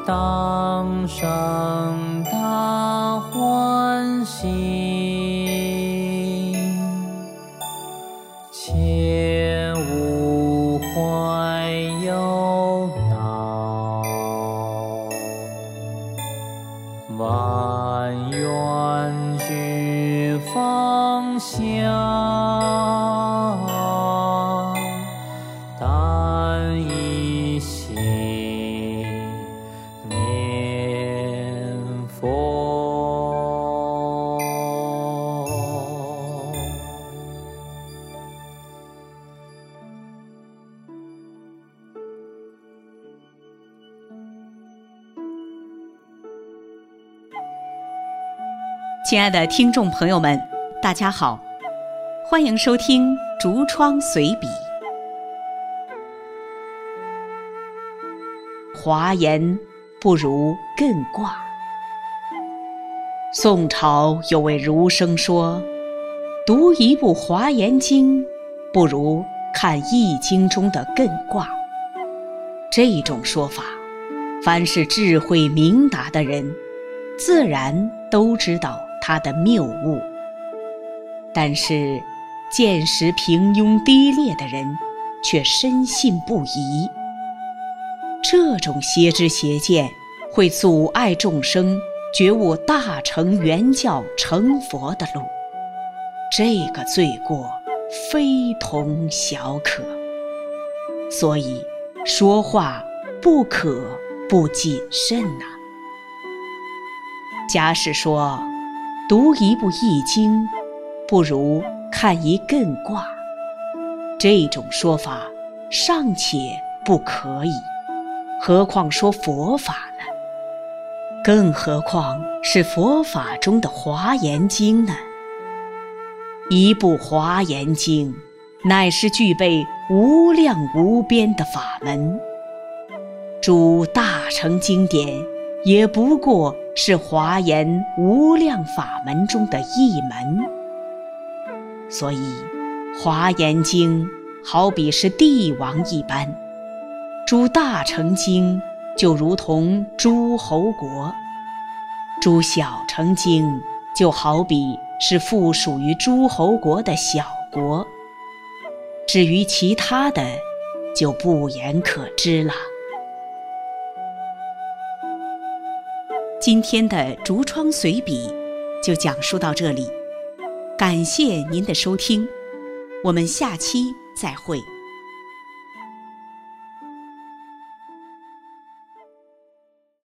当生大欢喜，切勿怀忧恼，万愿俱放下，但一心念佛。 亲爱的听众朋友们，大家好，欢迎收听竹窗随笔。华严不如艮卦。宋朝有位儒生说，读一部《华严经》不如看《易经》中的艮卦。这种说法，凡是智慧明达的人自然都知道它的谬误，但是见识平庸低劣的人却深信不疑。这种邪知邪见会阻碍众生觉悟大乘圆教成佛的路，这个罪过非同小可。所以说话不可不谨慎啊。假使说读一部易经不如看一艮卦，这种说法尚且不可以，何况说佛法呢？更何况是佛法中的华严经呢？一部华严经乃是具备无量无边的法门，诸大乘经典也不过是华严无量法门中的一门。所以华严经好比是帝王一般，诸大乘经就如同诸侯国，诸小乘经就好比是附属于诸侯国的小国。至于其他的就不言可知了。今天的竹窗随笔就讲述到这里，感谢您的收听，我们下期再会。